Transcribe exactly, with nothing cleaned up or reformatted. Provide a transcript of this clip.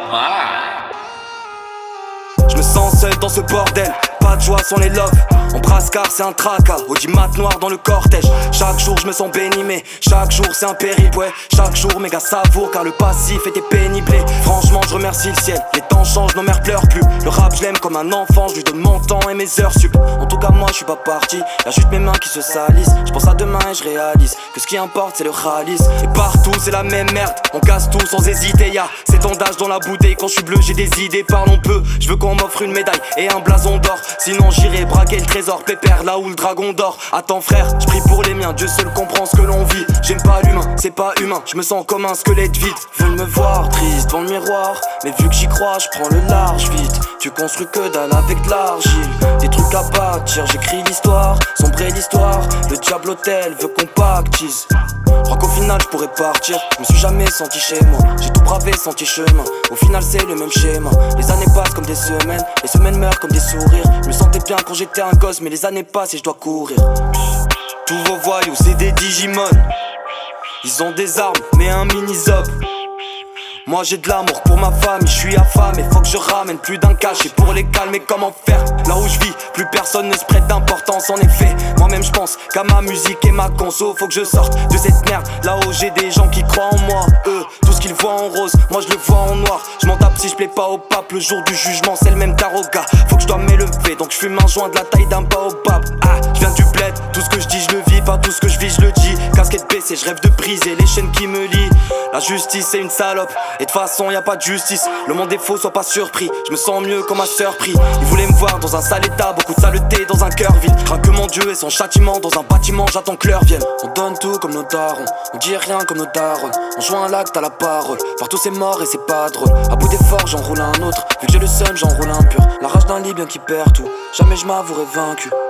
Je me sens seul dans ce bordel, pas de joie sans les love. On brasse car c'est un tracas, audimat noir dans le cortège. Chaque jour je me sens béni mais chaque jour c'est un périple, ouais. Chaque jour méga savoure car le passif était pénible. Franchement je remercie le ciel, les temps changent, nos mères pleurent plus. Le rap je l'aime comme un enfant, je lui donne mon temps et mes heures sup. En tout cas moi je suis pas parti, y'a juste mes mains qui se salissent. Je pense à demain et je réalise que ce qui importe c'est le ralice. Et partout c'est la même merde, on casse tout sans hésiter. Y'a cet ondage dans la bouteille, quand je suis bleu j'ai des idées, parlons peu. Je veux qu'on m'offre une médaille et un blason d'or, sinon j'irai braquer le trésor pépère là où le dragon dort. Attends frère, je prie pour les miens, Dieu seul comprend ce que l'on vit. J'aime pas l'humain, c'est pas humain, je me sens comme un squelette vide. Veulent me voir triste devant le miroir, mais vu que j'y crois, je prends le large vite. Tu construis que dalle avec de l'argile, des trucs à bâtir, j'écris l'histoire, sombrer l'histoire. Le diable hôtel veut qu'on pactise. Je crois qu'au final je pourrais partir, je me suis jamais senti chez moi. J'ai tout bravé, senti chemin, au final c'est le même schéma. Les années passent comme des semaines, les semaines meurent comme des sourires. Je me sentais bien quand j'étais un gosse, mais les années passent et je dois courir. Tous vos voyous c'est des Digimon, ils ont des armes mais un mini-zop. Moi j'ai de l'amour pour ma famille, je suis affamé, faut que je ramène plus d'un cash. Et pour les calmer comment faire, là où je vis, plus personne ne se prête d'importance. En effet, moi-même je pense qu'à ma musique et ma conso. Faut que je sorte de cette merde, là où j'ai des gens qui croient en moi. Eux, tout ce qu'ils voient en rose, moi je le vois en noir. Je m'en tape si je plais pas au pape, le jour du jugement c'est le même taroga. Faut que je dois m'élever, donc je fume un joint de la taille d'un baobab. Ah, je viens du bled, tout ce que je dis je le vis, pas tout ce que je vis je le dis. Casquette baissée, je rêve de briser les chaînes qui me lient. La justice c'est une salope, et de façon y a pas de justice. Le monde est faux, sois pas surpris, je me sens mieux quand ma sœur prie. Ils voulaient me voir dans un sale état, beaucoup de saleté dans un cœur vide. Crains que mon Dieu et son châtiment dans un bâtiment, j'attends que l'heure vienne. On donne tout comme nos darons, on dit rien comme nos darons. On joue un l'acte à la parole, partout c'est mort et c'est pas drôle. À bout d'effort j'enroule un autre, vu que j'ai le seum j'enroule un pur. La rage d'un lit bien qui perd tout, jamais je m'avouerai vaincu.